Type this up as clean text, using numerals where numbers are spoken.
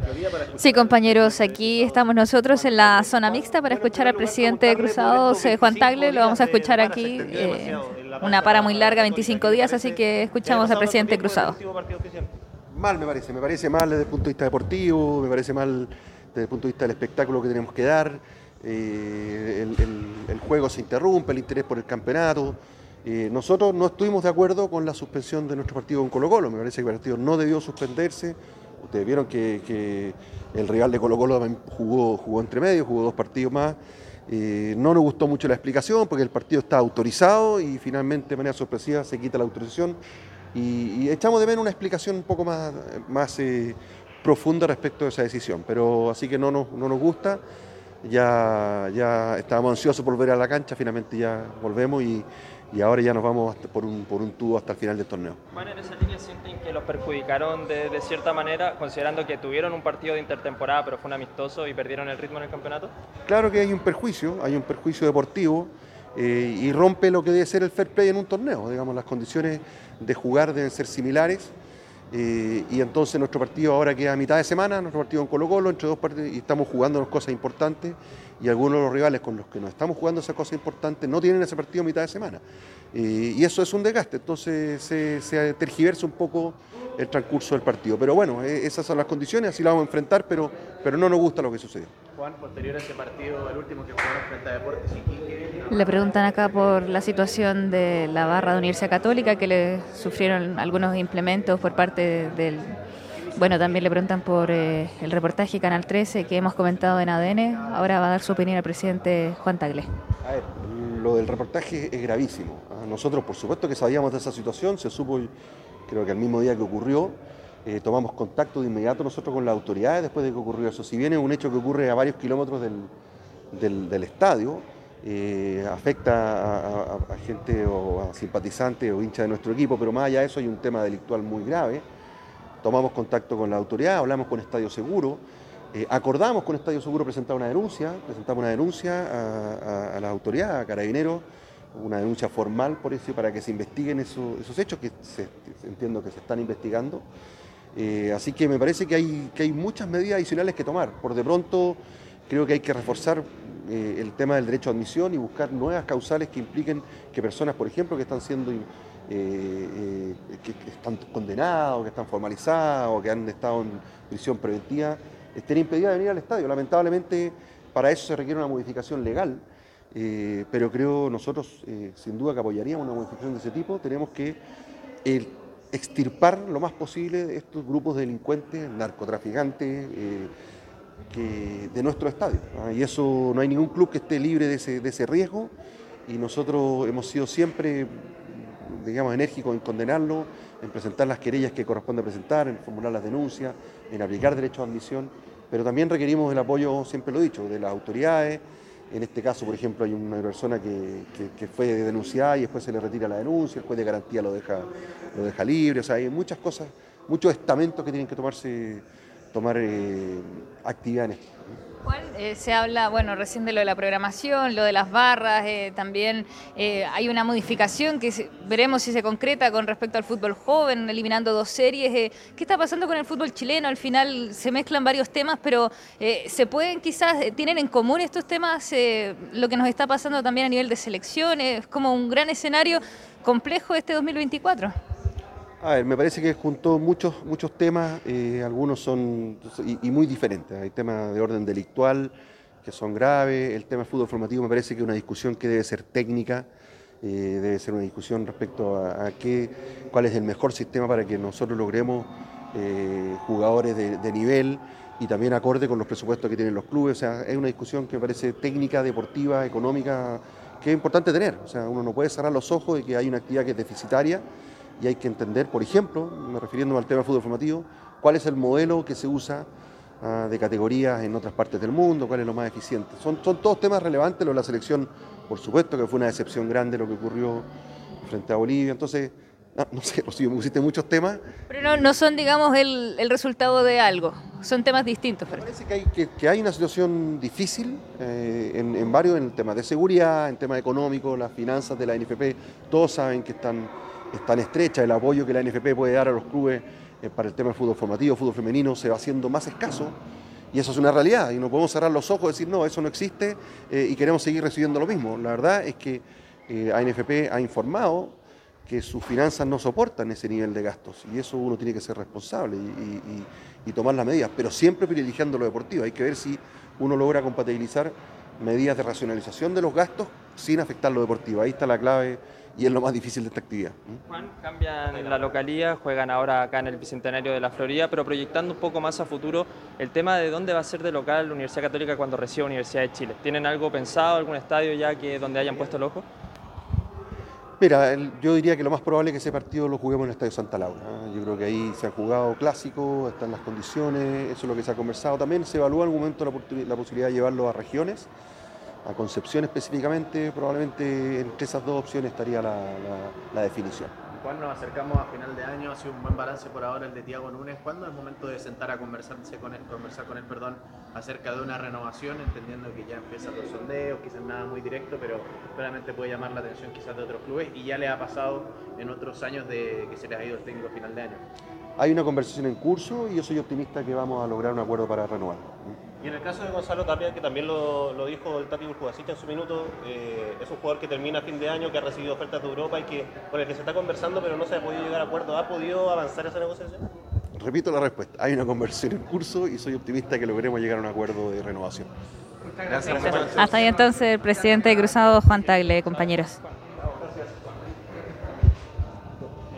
Sí, compañeros, aquí estamos nosotros en la zona mixta para escuchar al presidente de Cruzados, Juan Tagle. Lo vamos a escuchar aquí, una para muy larga, 25 días, así que escuchamos al presidente de Cruzados. Mal me parece mal desde el punto de vista deportivo, me parece mal desde el punto de vista del espectáculo que tenemos que dar. El juego se interrumpe, el interés por el campeonato. Nosotros no estuvimos de acuerdo con la suspensión de nuestro partido con Colo-Colo. Me parece que el partido no debió suspenderse. Ustedes vieron que el rival de Colo-Colo también jugó entre medio, jugó 2 partidos más. No nos gustó mucho la explicación porque el partido está autorizado y finalmente de manera sorpresiva se quita la autorización y echamos de menos una explicación un poco más profunda respecto a esa decisión. Pero así que no nos gusta. Ya estábamos ansiosos por volver a la cancha, finalmente ya volvemos y ahora ya nos vamos por un tubo hasta el final del torneo. Bueno, en esa línea sienten que los perjudicaron de cierta manera, considerando que tuvieron un partido de intertemporada, pero fue un amistoso y perdieron el ritmo en el campeonato. Claro que hay un perjuicio deportivo y rompe lo que debe ser el fair play en un torneo. Digamos, las condiciones de jugar deben ser similares. Y entonces nuestro partido ahora queda a mitad de semana, nuestro partido en Colo-Colo, entre 2 partidos, y estamos jugando cosas importantes, y algunos de los rivales con los que nos estamos jugando esas cosas importantes no tienen ese partido a mitad de semana. Y eso es un desgaste, entonces se tergiversa un poco el transcurso del partido. Pero bueno, esas son las condiciones, así las vamos a enfrentar, pero no nos gusta lo que sucedió. Juan, posterior a ese partido, el último que jugaron frente a Deportes Iquique. Le preguntan acá por la situación de la barra de Universidad Católica, que le sufrieron algunos implementos por parte del... Bueno, también le preguntan por el reportaje Canal 13 que hemos comentado en ADN. Ahora va a dar su opinión al presidente Juan Tagle. A ver, lo del reportaje es gravísimo. Nosotros, por supuesto que sabíamos de esa situación, se supo, creo que el mismo día que ocurrió, tomamos contacto de inmediato nosotros con las autoridades después de que ocurrió eso. Si bien es un hecho que ocurre a varios kilómetros del estadio, afecta a gente o a simpatizantes o hinchas de nuestro equipo, pero más allá de eso hay un tema delictual muy grave. Tomamos contacto con la autoridad, hablamos con Estadio Seguro, acordamos con Estadio Seguro presentamos una denuncia a la autoridad, a Carabineros, una denuncia formal por eso, para que se investiguen esos hechos que entiendo que se están investigando. Así que me parece que hay muchas medidas adicionales que tomar. Por de pronto creo que hay que reforzar el tema del derecho a admisión y buscar nuevas causales que impliquen que personas, por ejemplo, que están siendo que están condenados, que están formalizados o que han estado en prisión preventiva, estén impedidas de venir al estadio. Lamentablemente para eso se requiere una modificación legal, pero creo nosotros sin duda que apoyaríamos una modificación de ese tipo. Tenemos que extirpar lo más posible estos grupos de delincuentes, narcotraficantes, de nuestro estadio, ¿no? Y eso no hay ningún club que esté libre de ese riesgo y nosotros hemos sido siempre, digamos, enérgicos en condenarlo, en presentar las querellas que corresponde presentar, en formular las denuncias, en aplicar derecho a admisión, pero también requerimos el apoyo, siempre lo he dicho, de las autoridades. En este caso, por ejemplo, hay una persona que fue denunciada y después se le retira la denuncia, el juez de garantía lo deja libre. O sea, hay muchas cosas, muchos estamentos que tienen que tomar actividad en esto. Juan, se habla, bueno, recién de lo de la programación, lo de las barras, también hay una modificación que veremos si se concreta con respecto al fútbol joven, eliminando 2 series. ¿Qué está pasando con el fútbol chileno? Al final se mezclan varios temas, pero ¿se pueden quizás, tienen en común estos temas lo que nos está pasando también a nivel de selecciones? Como un gran escenario complejo este 2024. A ver, me parece que juntó muchos temas, algunos son y muy diferentes. Hay temas de orden delictual que son graves, el tema del fútbol formativo me parece que es una discusión que debe ser técnica, debe ser una discusión respecto a cuál es el mejor sistema para que nosotros logremos jugadores de nivel y también acorde con los presupuestos que tienen los clubes. O sea, es una discusión que me parece técnica, deportiva, económica, que es importante tener. O sea, uno no puede cerrar los ojos de que hay una actividad que es deficitaria. Y hay que entender, por ejemplo, refiriéndome al tema del fútbol formativo, cuál es el modelo que se usa de categorías en otras partes del mundo, cuál es lo más eficiente. Son todos temas relevantes. Lo de la selección, por supuesto que fue una decepción grande lo que ocurrió frente a Bolivia. Entonces, no sé, Rocío, me pusiste muchos temas. Pero no son, digamos, el resultado de algo, son temas distintos. Me parece que hay una situación difícil en varios, en el tema de seguridad, en tema económico, las finanzas de la NFP, todos saben que están estrechas, el apoyo que la NFP puede dar a los clubes para el tema del fútbol formativo, fútbol femenino, se va haciendo más escaso. Y eso es una realidad, y no podemos cerrar los ojos y decir, no, eso no existe y queremos seguir recibiendo lo mismo. La verdad es que ANFP ha informado que sus finanzas no soportan ese nivel de gastos, y eso uno tiene que ser responsable y tomar las medidas, pero siempre privilegiando lo deportivo. Hay que ver si uno logra compatibilizar medidas de racionalización de los gastos sin afectar lo deportivo. Ahí está la clave y es lo más difícil de esta actividad. Juan, cambian la localía, juegan ahora acá en el Bicentenario de la Florida, pero proyectando un poco más a futuro el tema de dónde va a ser de local la Universidad Católica cuando reciba Universidad de Chile. ¿Tienen algo pensado, algún estadio ya donde hayan puesto el ojo? Mira, yo diría que lo más probable es que ese partido lo juguemos en el Estadio Santa Laura. Yo creo que ahí se han jugado clásicos, están las condiciones, eso es lo que se ha conversado. También se evalúa en algún momento la posibilidad de llevarlo a regiones, a Concepción específicamente. Probablemente entre esas dos opciones estaría la definición. Juan, nos acercamos a final de año, ha sido un buen balance por ahora el de Thiago Núñez. ¿Cuándo es el momento de sentar a conversar con él, acerca de una renovación, entendiendo que ya empiezan los sondeos, quizás nada muy directo, pero claramente puede llamar la atención quizás de otros clubes, y ya le ha pasado en otros años de que se les ha ido el técnico a final de año? Hay una conversación en curso y yo soy optimista que vamos a lograr un acuerdo para renovar. Y en el caso de Gonzalo Tapia, que también lo dijo el Tati Burjubasic en su minuto, es un jugador que termina a fin de año, que ha recibido ofertas de Europa y con el que se está conversando, pero no se ha podido llegar a acuerdo. ¿Ha podido avanzar esa negociación? Repito la respuesta, hay una conversación en curso y soy optimista que logremos llegar a un acuerdo de renovación. Gracias. Hasta ahí entonces el presidente de Cruzado, Juan Tagle, compañeros.